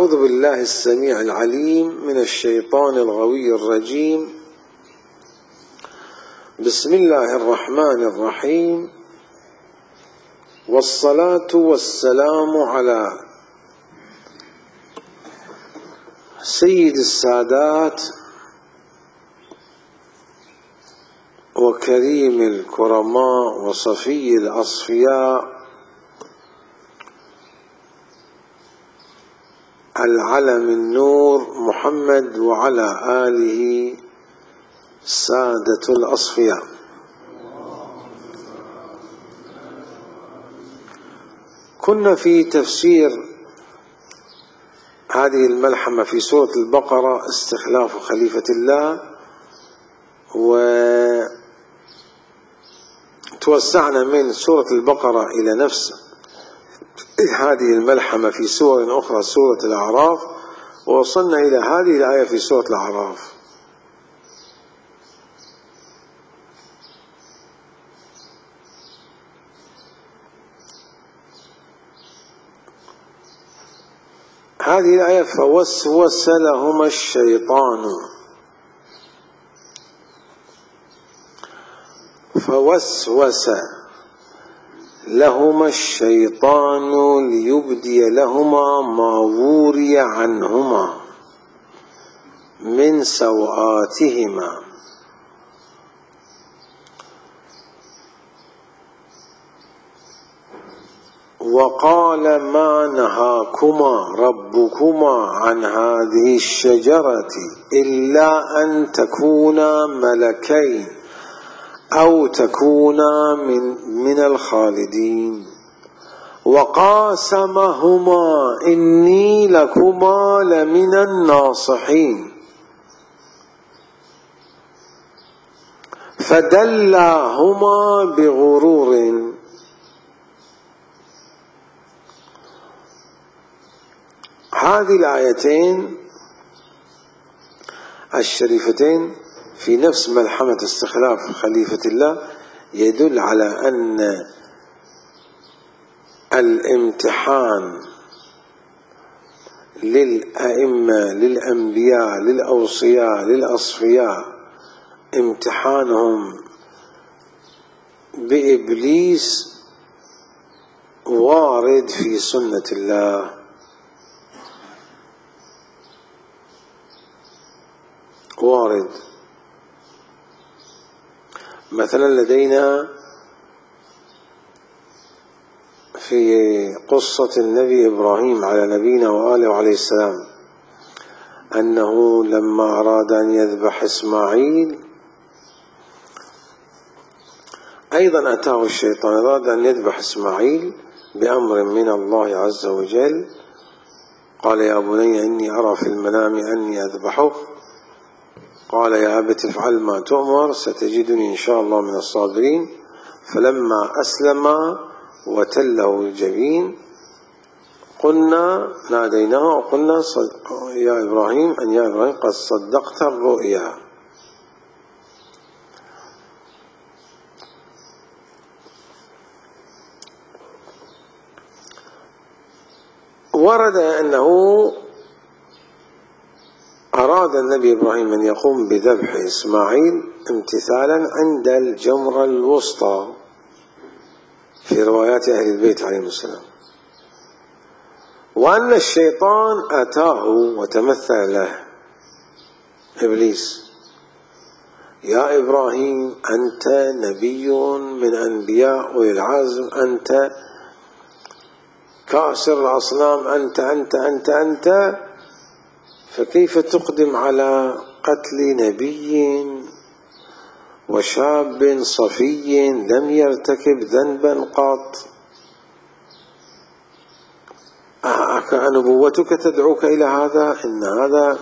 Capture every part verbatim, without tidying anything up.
أعوذ بالله السميع العليم من الشيطان الغوي الرجيم. بسم الله الرحمن الرحيم، والصلاة والسلام على سيد السادات وكريم الكرماء وصفي الأصفياء العلم النور محمد وعلى آله سادة الأصفياء. كنا في تفسير هذه الملحمة في سورة البقرة، استخلاف خليفة الله، وتوسعنا من سورة البقرة إلى نفس هذه الملحمة في سور أخرى، سورة الأعراف، ووصلنا إلى هذه الآية في سورة الأعراف. هذه الآية: فوسوس لهما الشيطان فوسوس لهما الشيطان ليبدي لهما ما وري عنهما من سوآتهما وقال ما نهاكما ربكما عن هذه الشجرة إلا أن تكونا ملكين أو تكونا من, من الخالدين وقاسمهما إني لكما لمن الناصحين فدلاهما بغرور. هذه الآيتين الشريفتين في نفس ملحمة استخلاف خليفة الله يدل على أن الامتحان للأئمة للأنبياء للأوصياء للأصفياء امتحانهم بإبليس وارد في سنة الله. وارد مثلا لدينا في قصة النبي إبراهيم على نبينا وآله وعليه السلام أنه لما أراد أن يذبح إسماعيل أيضا أتاه الشيطان، أراد أن يذبح إسماعيل بأمر من الله عز وجل، قال يا بني إني أرى في المنام أني أذبحك، قال يا أبت افعل ما تؤمر ستجدني إن شاء الله من الصابرين. فلما أسلم وتله الجبين قلنا ناديناه وقلنا يا إبراهيم أن يا إبراهيم قد صدقت الرؤيا. ورد أنه أراد النبي إبراهيم أن يقوم بذبح إسماعيل امتثالا عند الجمرة الوسطى في روايات أهل البيت عليهم السلام، وأن الشيطان أتاه وتمثل له إبليس: يا إبراهيم أنت نبي من أنبياء أولي العزم، أنت كاسر الأصنام، أنت أنت أنت أنت فكيف تقدم على قتل نبي وشاب صفي لم يرتكب ذنبا قط؟ أنبوتك تدعوك إلى هذا؟ إن هذا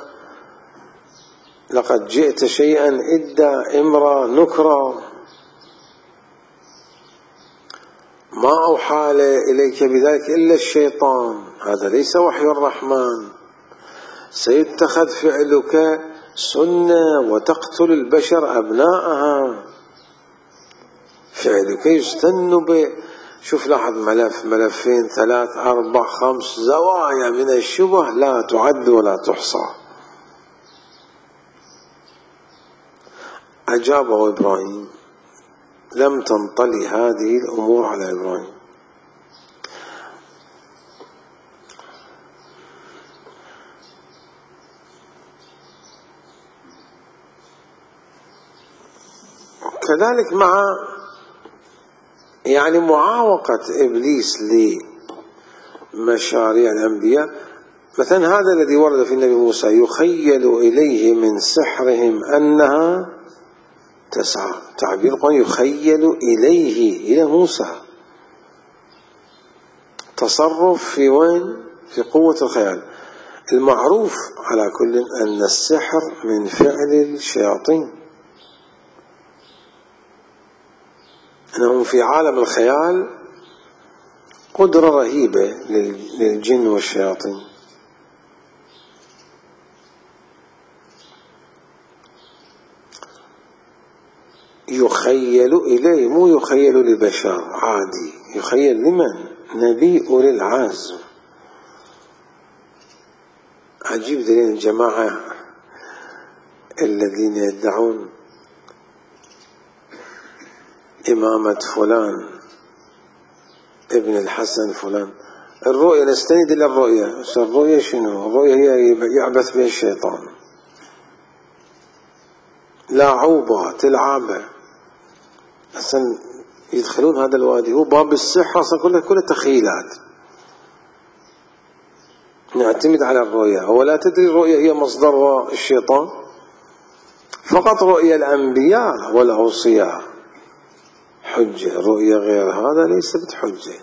لقد جئت شيئا إدى إمرا نكرا، ما أوحى إليك بذلك إلا الشيطان، هذا ليس وحي الرحمن، سيتخذ فعلك سنة وتقتل البشر أبناءها، فعلك يستن شوف لاحظ ملف ملفين ثلاث أربع خمس زوايا من الشبه لا تعد ولا تحصى. أجابه إبراهيم لم تنطلي هذه الأمور على إبراهيم. كذلك مع يعني معاوقة إبليس لمشاريع الأنبياء، مثلا هذا الذي ورد في النبي موسى يخيل إليه من سحرهم أنها تسعى، تعبير القرآن يخيل إليه إلى موسى، تصرف في وين؟ في قوة الخيال. المعروف على كل أن السحر من فعل الشياطين، أنهم في عالم الخيال قدرة رهيبة للجن والشياطين. يخيل إليه، مو يخيل لبشر عادي، يخيل لمن؟ نبي أولي العزم. عجيب دليل الجماعة الذين يدعون إمامة فلان ابن الحسن فلان، الرؤية نستند إلى الرؤية، بس الرؤية شنو؟ الرؤية هي يعبث بها الشيطان، لاعوبة تلعبة، أصلا يدخلون هذا الوادي، هو باب السحر أصلا كله كله تخيلات. نعتمد على الرؤية، ولا تدري الرؤية هي مصدرها الشيطان، فقط رؤية الأنبياء والأوصياء حجة، رؤية غير هذا ليست حجة.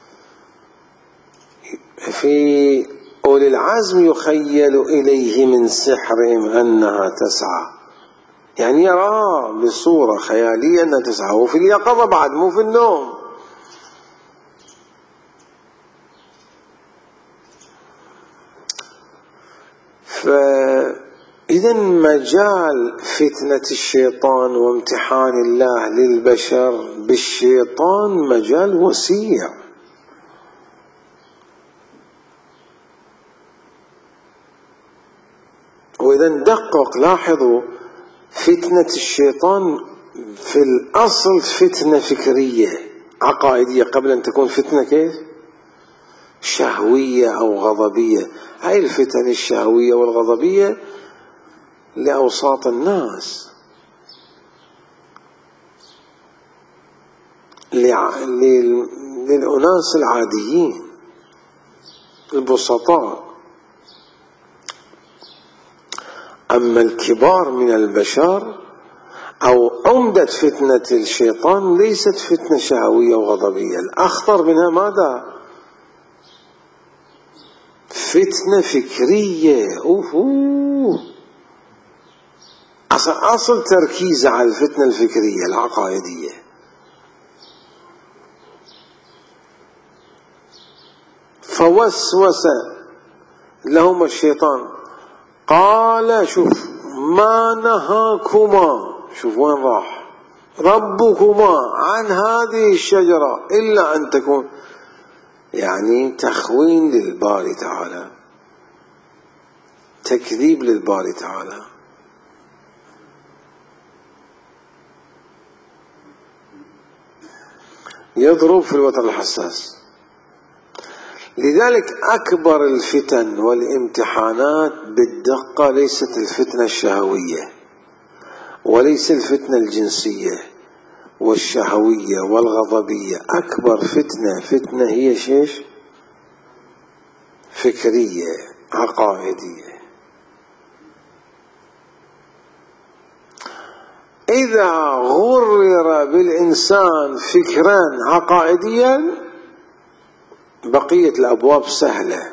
في أولي العزم يخيل إليه من سحرهم أنها تسعى، يعني يرى بصورة خيالية أنها تسعى، وفي اليقظة بعد مو في النوم. فإذا مجال فتنة الشيطان وامتحان الله للبشر بالشيطان مجال وسيع. وإذا ندقق لاحظوا فتنة الشيطان في الأصل فتنة فكرية عقائدية قبل أن تكون فتنة كيف؟ شهوية أو غضبية. هاي الفتن الشهوية والغضبية لأوساط الناس، للأناس العاديين البسطاء. أما الكبار من البشر أو عمدة فتنة الشيطان ليست فتنة شهوية وغضبية، الأخطر منها ماذا؟ فتنة فكرية. أوه. أصل, أصل تركيز على الفتنة الفكرية العقائدية. فوسوس لهم الشيطان قال شوف ما نهاكما، شوف وين راح ربكما عن هذه الشجرة إلا أن تكون، يعني تخوين للباري تعالى، تكذيب للباري تعالى. يضرب في الوتر الحساس. لذلك أكبر الفتن والامتحانات بالدقة ليست الفتنة الشهوية، وليس الفتنة الجنسية والشهوية والغضبية. أكبر فتنة فتنة هي شيش؟ فكرية عقائدية. إذا غرر بالإنسان فكرا عقائديا بقية الأبواب سهلة.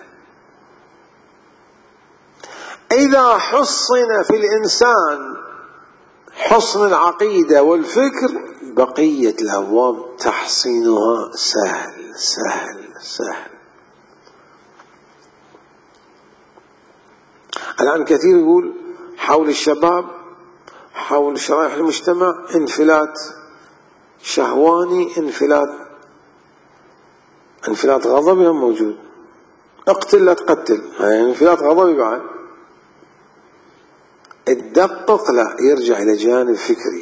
إذا حصن في الإنسان حصن العقيدة والفكر بقية الأبواب تحصينها سهل سهل سهل. الآن كثير يقول حول الشباب، حول شرائح المجتمع انفلات شهواني، انفلات انفلات غضبي هم موجود، اقتل لا تقتل، يعني انفلات غضبي بعد. الدقق لا، يرجع إلى جانب فكري.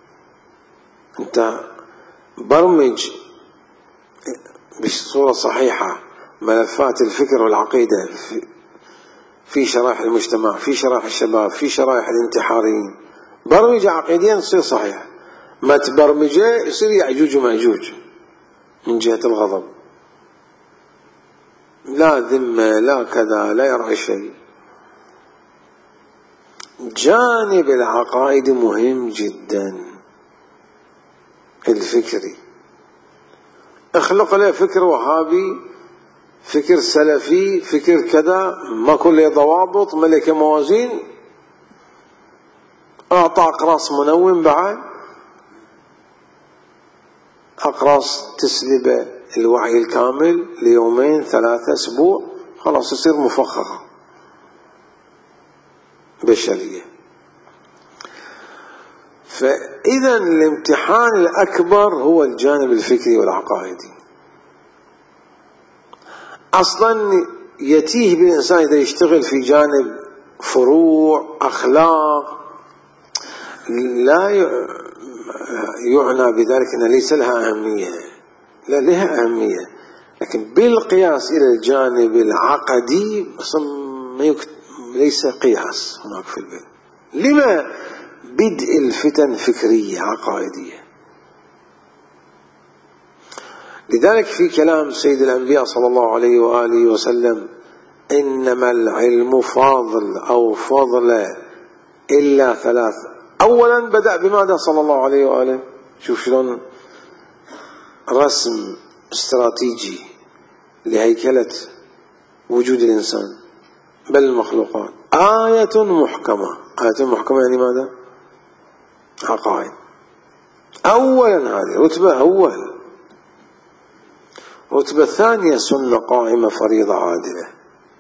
أنت برمج بصورة صحيحة ملفات الفكر والعقيدة في, في شرائح المجتمع، في شرائح الشباب، في شرائح الانتحاريين. برمج عقيديا تصير صحيح، ما تبرمجه يصير يعجوج ومعجوج من جهة الغضب، لا ذمة لا كذا، لا يرعى شيء. جانب العقائد مهم جدا، الفكري. اخلق له فكر وهابي، فكر سلفي، فكر كذا، ما كله ضوابط، ملك موازين، اعطى اقراص منوم بعد، اقراص تسلب الوعي الكامل ليومين ثلاثة اسبوع، خلاص يصير مفخخ بشرية. فإذا الامتحان الأكبر هو الجانب الفكري والعقائدي. أصلا يتيه بالإنسان إذا يشتغل في جانب فروع أخلاق، لا يعنى بذلك أن ليس لها أهمية، لا لها أهمية، لكن بالقياس إلى الجانب العقدي ليس قياس هناك في البيت. لما؟ بدء الفتن فكرية عقائدية. لذلك في كلام سيد الأنبياء صلى الله عليه وآله وسلم: إنما العلم فاضل أو فضل إلا ثلاث. أولا بدأ بماذا صلى الله عليه وآله؟ شوف شلون رسم استراتيجي لهيكلة وجود الإنسان بل المخلوقات. آية محكمة. آية محكمة يعني ماذا؟ عقائد. أولا هذه رتبة أول. رتبة ثانية سنة قائمة فريضة عادلة.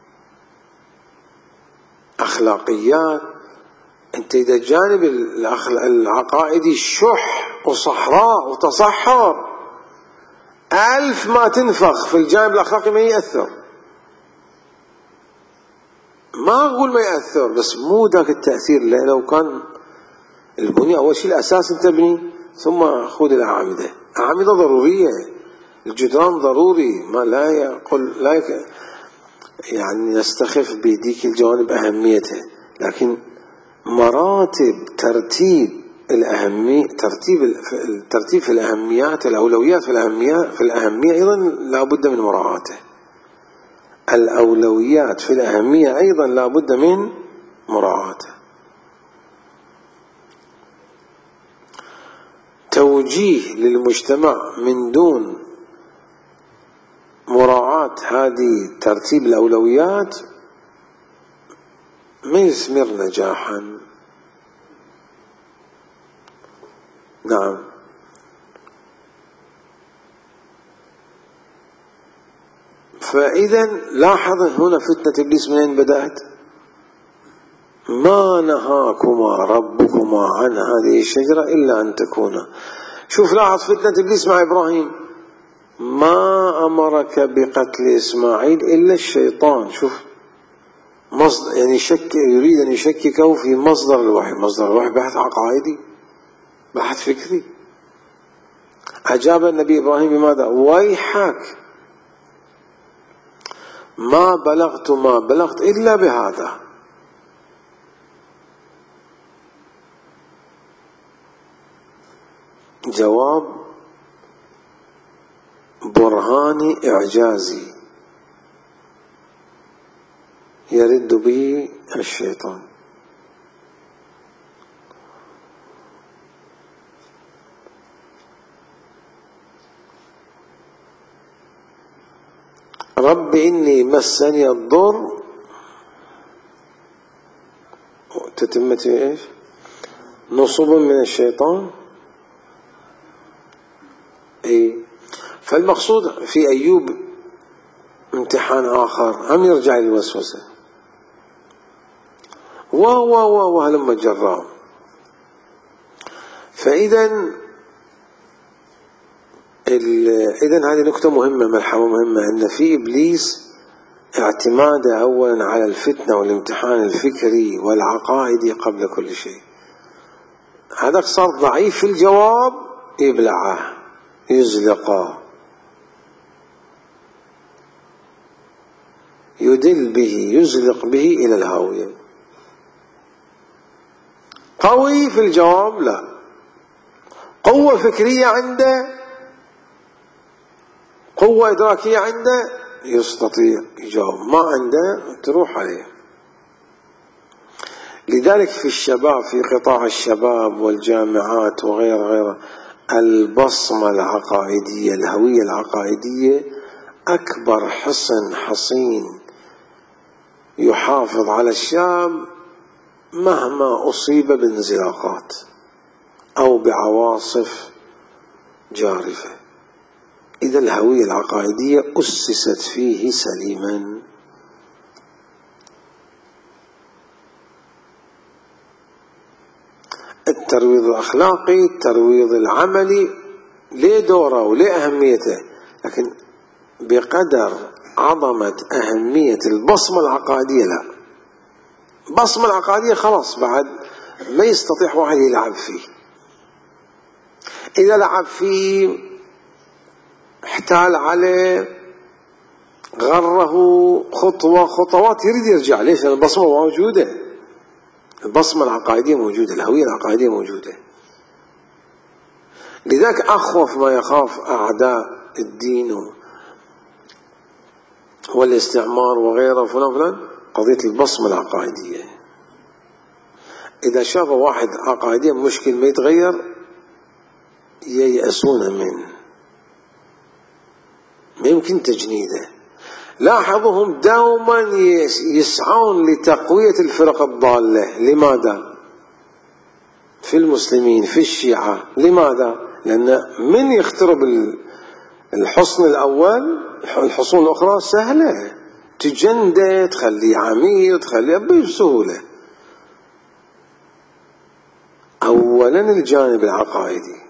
أخلاقيات. أنت إذا جانب العقائدي شح وصحراء وتصحر، ألف ما تنفخ في الجانب الأخلاقي ما يأثر. ما أقول ما يأثر، بس مو ذاك التأثير. لو كان البنية أول شيء الأساس أنت تبني، ثم خذ الأعمدة. أعمدة ضرورية، الجدران ضروري، ما لا يقول لا يك يعني نستخف بذيك الجوانب أهميتها، لكن مراتب ترتيب الأهمية، ترتيب الترتيب في الأهميات، الأولويات في الأهمية في الأهمية أيضا لا بد من مراعاته. الأولويات في الأهمية أيضا لا بد من مراعاته. توجيه للمجتمع من دون مراعاة هذه ترتيب الأولويات ما يثمر نجاحا. نعم. فإذا لاحظ هنا فتنة إبليس منين بدأت؟ ما نهاكما ربكما عن هذه الشجرة إلا أن تكونا. شوف لاحظ فتنة إبليس مع إبراهيم: ما أمرك بقتل إسماعيل إلا الشيطان. شوف مصدر، يعني شك، يريد أن يشككه في مصدر الوحي. مصدر الوحي بحث عقائدي، بحث فكري. أجاب النبي إبراهيم بماذا؟ ويحك ما بلغت ما بلغت إلا بهذا. جواب برهاني إعجازي يرد به الشيطان. رب إني مسني الضر، تتمة إيش؟ نصب من الشيطان. إيه؟ فالمقصود في أيوب امتحان آخر، هم يرجع للوسوسة وهو وهو هلما جراه. فإذا إذن هذه نقطة مهمة، ملحمة مهمة، أن في إبليس اعتماده أولا على الفتنة والامتحان الفكري والعقائدي قبل كل شيء. هذاك صار ضعيف في الجواب، يبلعه يزلقه يدل به يزلق به إلى الهاوية. قوي في الجواب لا، قوة فكرية عنده، قوة إدراكية عنده، يستطيع يجاوب، ما عنده تروح عليه. لذلك في الشباب، في قطاع الشباب والجامعات وغير غيره، البصمة العقائدية، الهوية العقائدية أكبر حصن حصين يحافظ على الشاب مهما أصيب بانزلاقات أو بعواصف جارفة، إذا الهوية العقائدية أسست فيه سليما. الترويض الأخلاقي، الترويض العملي ليه دوره وليه أهميته، لكن بقدر عظمة أهمية البصمة العقائدية لا. البصمة العقائدية خلاص بعد ما يستطيع واحد يلعب فيه، إذا لعب فيه احتال عليه غره خطوة خطوات يريد يرجع. ليش؟ لأن البصمة موجودة، البصمة العقائدية موجودة، الهوية العقائدية موجودة. لذلك أخوف ما يخاف أعداء الدين والاستعمار وغيره فلان فلان قضية البصمة العقائدية. إذا شافوا واحد عقائديا مشكل ما يتغير ييأسون منه، ما يمكن تجنيده. لاحظوهم دوما يسعون لتقوية الفرق الضالة. لماذا؟ في المسلمين، في الشيعة. لماذا؟ لأن من يخترب الحصن الأول الحصون الأخرى سهلة، تجنده، تخليه عميل، تخليه بسهولة. أولا الجانب العقائدي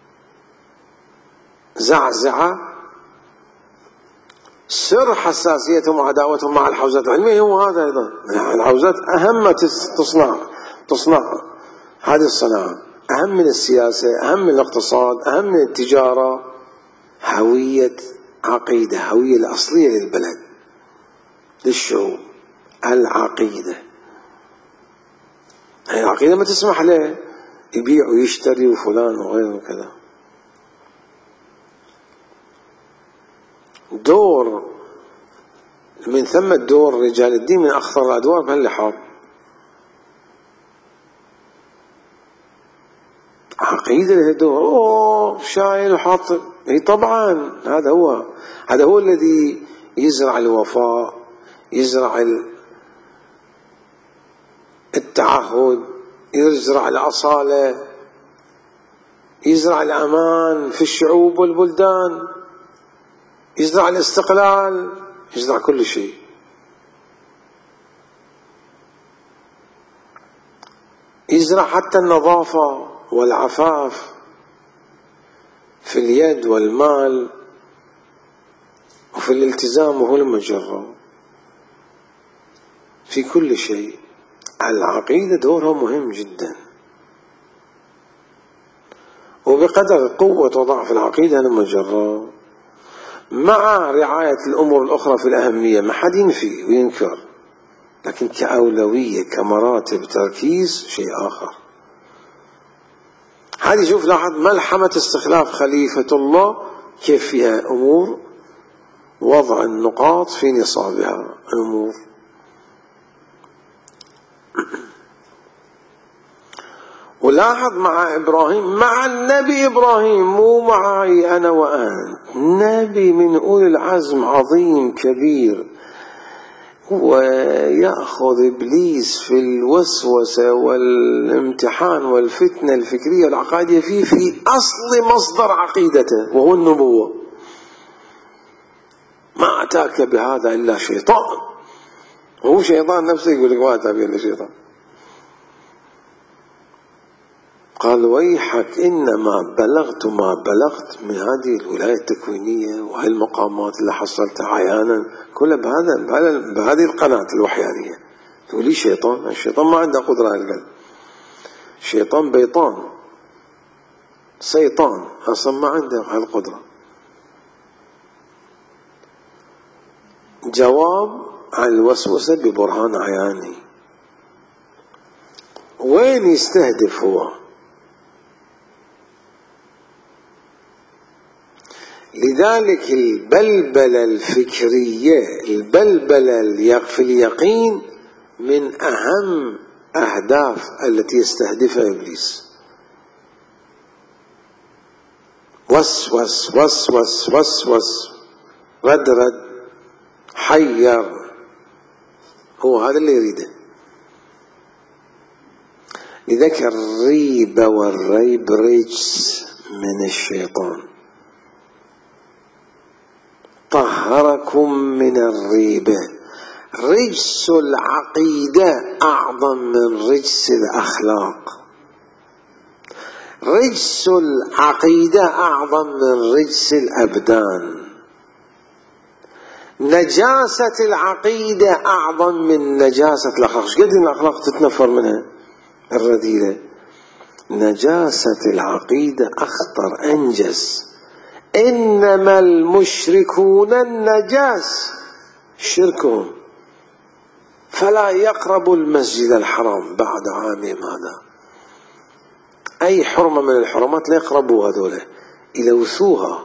زعزعة، سر حساسيتهم وعداوتهم مع الحوزات العلمية هو هذا أيضا. الحوزات أهم تصنع تصنع هذه الصناعة، أهم من السياسة، أهم من الاقتصاد، أهم من التجارة. هوية عقيدة، هوية الأصلية للبلد للشعوب، العقيدة. هي العقيدة ما تسمح له يبيع ويشتري وفلان وغيره كذا. دور من ثم الدور رجال الدين من أخطر الأدوار بهاللحاظ. عقيدة له دور، أوه شايل وحاط. اي طبعا هذا هو هذا هو الذي يزرع الوفاء، يزرع التعهد، يزرع الأصالة، يزرع الأمان في الشعوب والبلدان، يزرع الاستقلال، يزرع كل شيء. يزرع حتى النظافة والعفاف في اليد والمال وفي الالتزام وهو المجرة في كل شيء. العقيدة دورها مهم جدا، وبقدر قوة وضعف العقيدة المجرة مع رعاية الأمور الأخرى في الأهمية، ما حد ينفي وينكر، لكن كأولوية كمراتب تركيز شيء آخر. هذه شوف لاحظ ملحمة استخلاف خليفة الله كيف فيها أمور وضع النقاط في نصابها أمور. ولاحظ مع إبراهيم، مع النبي إبراهيم، مو معي أنا وأنت، نبي من أولي العزم عظيم كبير، ويأخذ إبليس في الوسوسة والامتحان والفتنة الفكرية والعقائدية فيه في أصل مصدر عقيدته وهو النبوة. ما أتاك بهذا إلا شيطان، وهو شيطان نفسه يقول لك ما أتاك إلا شيطان. قال ويحك إنما بلغت ما بلغت من هذه الولاية التكوينية وهي المقامات اللي حصلتها عيانا كلها بهذا بهذه القناة الوحيانية. تقولي شيطان؟ الشيطان ما عنده قدرة على القلب، الشيطان بيطان سيطان أصلا ما عنده هالقدرة. جواب عن الوسوسة ببرهان عياني. وين يستهدف هو؟ لذلك البلبلة الفكرية، البلبلة في اليقين من أهم أهداف التي يستهدفها إبليس. وسوس وسوس وسوس رد رد حير، هو هذا اللي يريده. لذلك الريب والريب رجس من الشيطان. طهركم من الريبة. رجس العقيدة أعظم من رجس الأخلاق. رجس العقيدة أعظم من رجس الأبدان. نجاسة العقيدة أعظم من نجاسة الأخلاق. ايش قد الأخلاق تتنفر منها الرذيلة؟ نجاسة العقيدة أخطر أنجس. إنما المشركون النجاس شركهم فلا يقربوا المسجد الحرام بعد عامهم هذا. أي حرمة من الحرمات لا يقربوا هذولا، يلوثوها.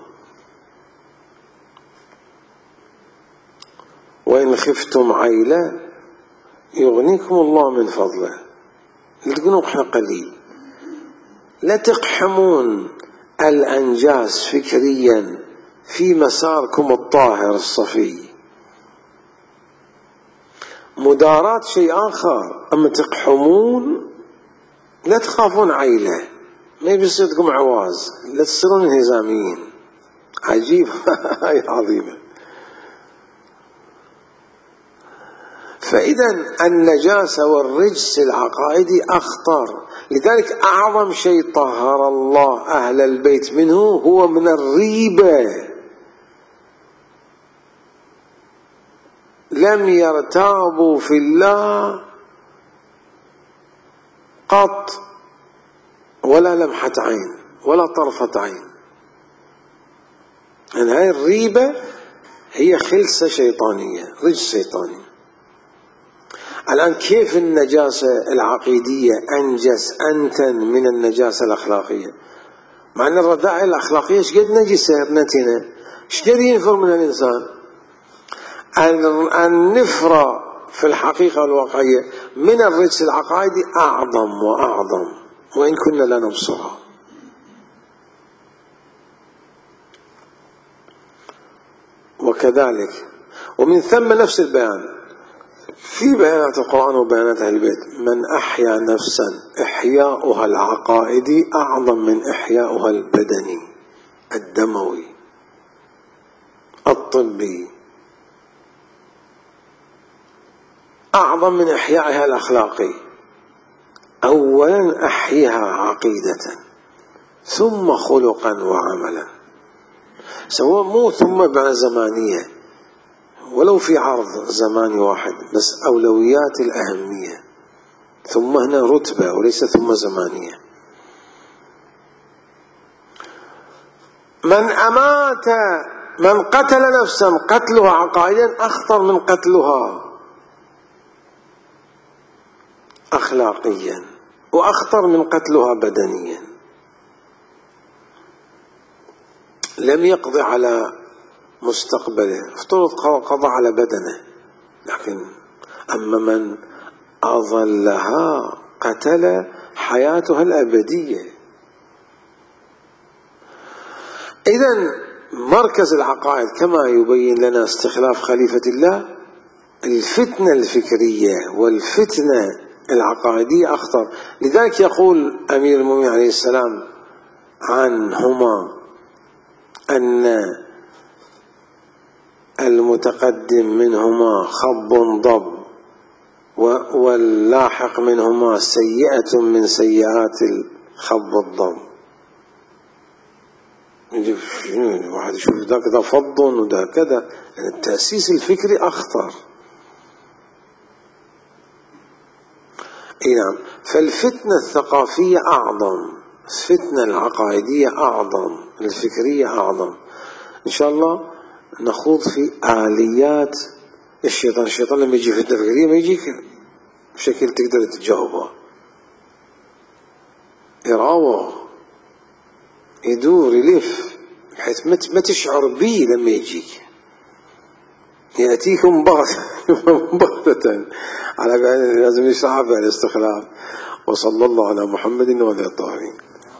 وإن خفتم عيلة يغنيكم الله من فضله. لا تقولوا احنا قليل، لا تقحمون الأنجاس فكريا في مساركم الطاهر الصفي. مدارات شيء آخر، أما تقحمون لا تخافون عيلة، ما يصيدكم عواز، لا تصيرون انهزاميين. عجيب هاي عظيمة. فإذا النجاسة والرجس العقائدي أخطر. لذلك أعظم شيء طهر الله أهل البيت منه هو من الريبة. لم يرتابوا في الله قط ولا لمحة عين ولا طرفة عين. يعني هاي الريبة هي خلسة شيطانية، رجس شيطاني. الآن كيف النجاسة العقيدية أنجس أنتن من النجاسة الأخلاقية؟ مع أن الرذائل الأخلاقية ايش قد نجسة نتنة، ايش قد ينفر من الإنسان. النفرة في الحقيقة الواقعية من الرجس العقائدي أعظم وأعظم، وإن كنا لا نبصرها. وكذلك ومن ثم نفس البيان في بيانات القرآن وبيانات أهل البيت، من أحيا نفسا إحياؤها العقائدي أعظم من إحياؤها البدني الدموي الطبي، أعظم من إحيائها الأخلاقي. أولا أحيها عقيدة ثم خلقا وعملا، سواء مو ثم بعد زمانية ولو في عرض زماني واحد، بس أولويات الأهمية. ثم هنا رتبة وليس ثم زمانية. من أمات من قتل نفسا قتلها عقائدا أخطر من قتلها أخلاقيا، وأخطر من قتلها بدنيا. لم يقضي على مستقبله، افترض قضى على بدنه، لكن أما من أظلها قتل حياتها الأبدية. إذن مركز العقائد كما يبين لنا استخلاف خليفة الله، الفتنة الفكرية والفتنة العقائدية أخطر. لذلك يقول أمير المؤمنين عليه السلام عنهما أن المتقدم منهما خب ضب واللاحق منهما سيئة من سيئات خب الضم. شنو واحد يشوف ذا كذا فض وذا كذا، يعني التأسيس الفكري أخطر. اي نعم. فالفتنة الثقافية أعظم، الفتنة العقائدية أعظم، الفكرية أعظم. إن شاء الله نخوض في آليات الشيطان. الشيطان لما يجي فتنة فكرية ما يجيك بشكل تقدر تجاوبه، يراوغ يدور يلف بحيث ما تشعر به لما يجيك، يأتيكم بغتة. على لازم يشرح في الاستخلاف. وصلى الله على محمد وعلى آله الطاهرين.